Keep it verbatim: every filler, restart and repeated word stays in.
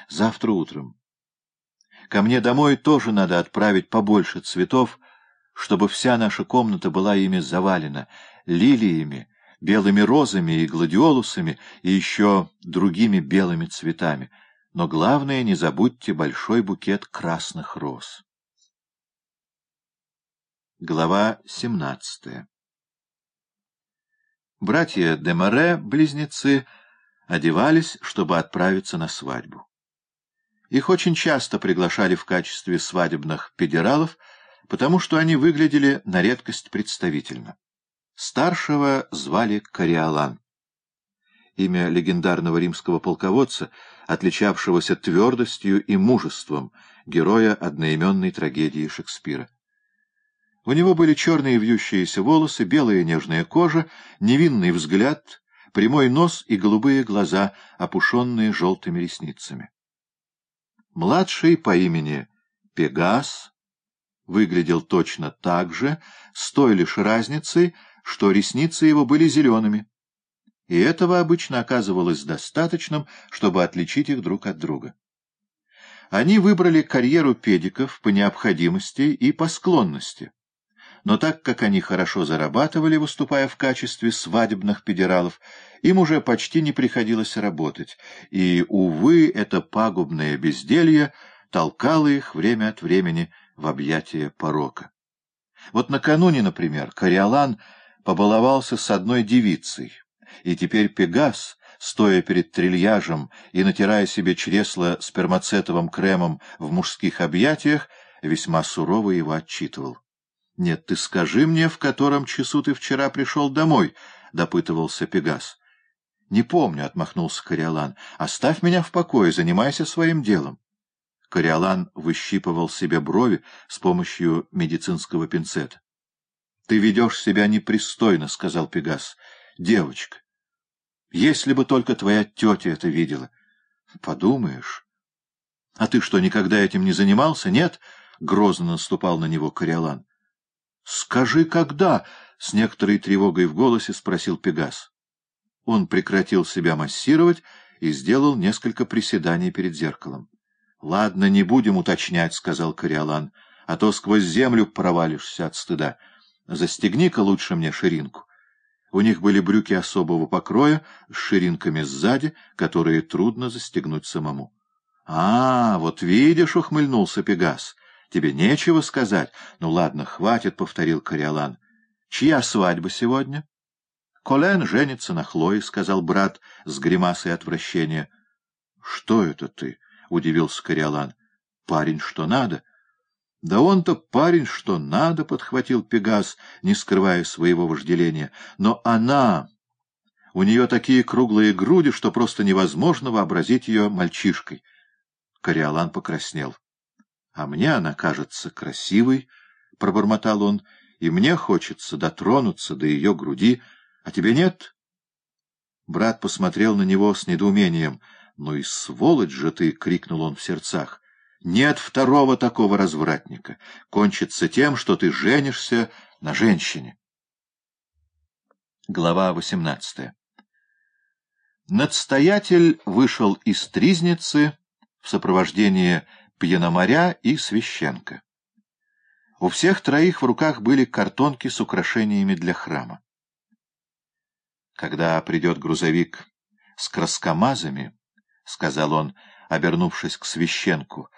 завтра утром. Ко мне домой тоже надо отправить побольше цветов, чтобы вся наша комната была ими завалена, лилиями, белыми розами и гладиолусами, и еще другими белыми цветами. Но главное, не забудьте большой букет красных роз. Глава семнадцатая. Братья де Море, близнецы, одевались, чтобы отправиться на свадьбу. Их очень часто приглашали в качестве свадебных педералов, потому что они выглядели на редкость представительно. Старшего звали Кориолан, имя легендарного римского полководца, отличавшегося твердостью и мужеством, героя одноименной трагедии Шекспира. У него были черные вьющиеся волосы, белая нежная кожа, невинный взгляд, прямой нос и голубые глаза, опушенные желтыми ресницами. Младший по имени Пегас выглядел точно так же, с той лишь разницей, что ресницы его были зелеными, и этого обычно оказывалось достаточным, чтобы отличить их друг от друга. Они выбрали карьеру педиков по необходимости и по склонности, но так как они хорошо зарабатывали, выступая в качестве свадебных педералов, им уже почти не приходилось работать, и, увы, это пагубное безделье толкало их время от времени в объятия порока. Вот накануне, например, Кориолан побаловался с одной девицей, и теперь Пегас, стоя перед трильяжем и натирая себе чресла спермацетовым кремом в мужских объятиях, весьма сурово его отчитывал. — Нет, ты скажи мне, в котором часу ты вчера пришел домой, — допытывался Пегас. — Не помню, — отмахнулся Кориолан. — Оставь меня в покое, занимайся своим делом. Кориолан выщипывал себе брови с помощью медицинского пинцета. — Ты ведешь себя непристойно, — сказал Пегас. — Девочка, если бы только твоя тетя это видела. — Подумаешь. — А ты что, никогда этим не занимался? Нет? — грозно наступал на него Кориолан. — Скажи, когда? — с некоторой тревогой в голосе спросил Пегас. Он прекратил себя массировать и сделал несколько приседаний перед зеркалом. — Ладно, не будем уточнять, — сказал Кориолан, — а то сквозь землю провалишься от стыда. Застегни-ка лучше мне ширинку. У них были брюки особого покроя с ширинками сзади, которые трудно застегнуть самому. — А, вот видишь, — ухмыльнулся Пегас, — тебе нечего сказать. — Ну ладно, хватит, — повторил Кориолан. — Чья свадьба сегодня? — Колен женится на Хлое, — сказал брат с гримасой отвращения. — Что это ты? — удивился Кориолан. — Парень, что надо. — Да он-то парень, что надо, — подхватил Пегас, не скрывая своего вожделения. — Но она... У нее такие круглые груди, что просто невозможно вообразить ее мальчишкой. Кориолан покраснел. — А мне она кажется красивой, — пробормотал он, — и мне хочется дотронуться до ее груди. А тебе нет? Брат посмотрел на него с недоумением. — Ну и сволочь же ты! — крикнул он в сердцах. — Нет второго такого развратника. Кончится тем, что ты женишься на женщине. Глава восемнадцатая. Надстоятель вышел из Тризницы в сопровождении Пьяномаря и священка. У всех троих в руках были картонки с украшениями для храма. «Когда придет грузовик с краскомазами, — сказал он, обернувшись к священку,